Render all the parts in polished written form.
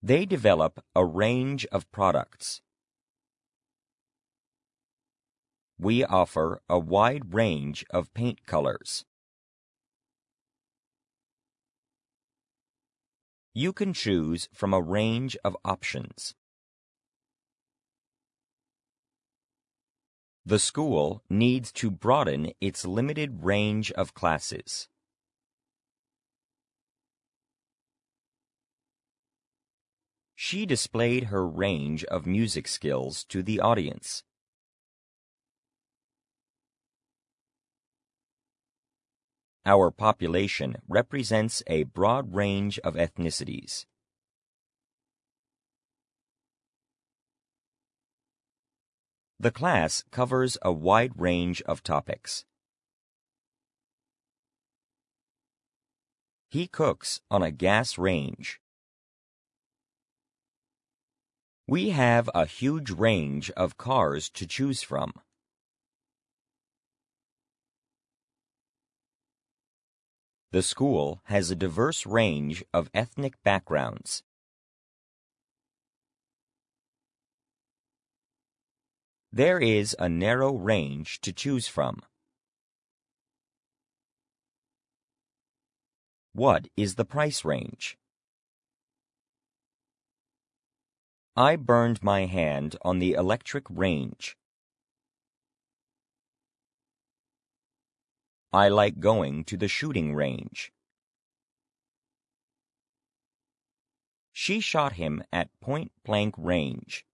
They develop a range of products. We offer a wide range of paint colors. You can choose from a range of options. The school needs to broaden its limited range of classes. She displayed her range of music skills to the audience. Our population represents a broad range of ethnicities. The class covers a wide range of topics. He cooks on a gas range. We have a huge range of cars to choose from. The school has a diverse range of ethnic backgrounds. There is a narrow range to choose from. What is the price range? I burned my hand on the electric range. I like going to the shooting range. She shot him at point-blank range.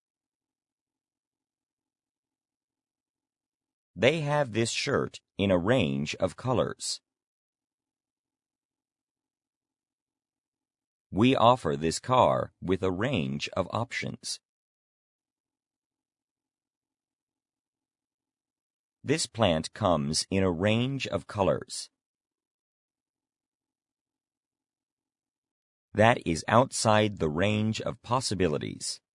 They have this shirt in a range of colors. We offer this car with a range of options. This plant comes in a range of colors. That is outside the range of possibilities.